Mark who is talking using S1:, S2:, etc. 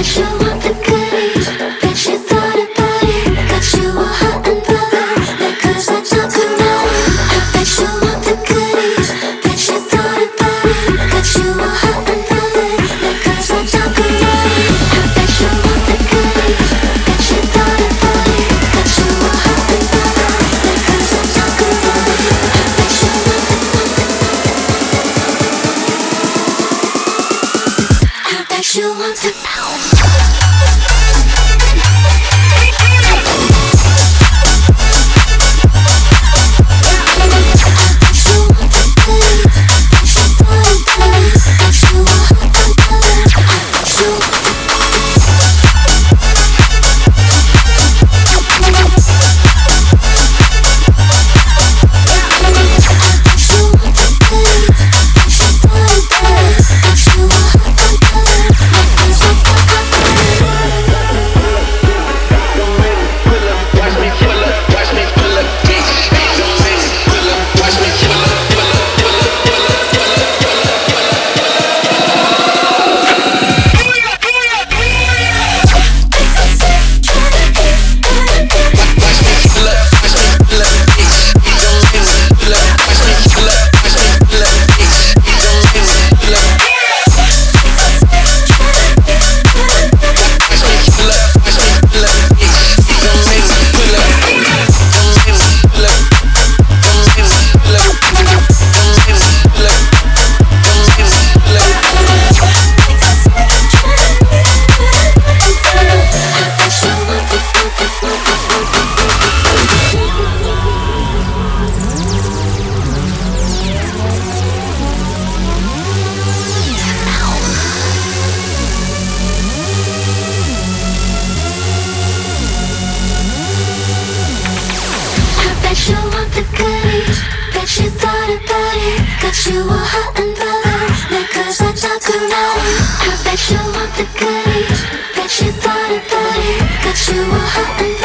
S1: You want the power. Bet you want the goodies, bet you thought about it. Got you all hot and bothered, because I talk around it. I bet you want the goodies, bet you thought about it. Got you all hot and bothered.